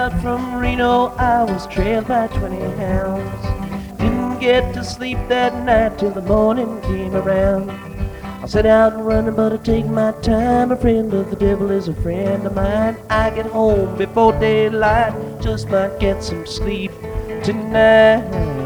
out from Reno, I was trailed by 20 hounds. Didn't get to sleep that night till the morning came around. I set out running, but I take my time. A friend of the devil is a friend of mine. I get home before daylight, just might get some sleep tonight.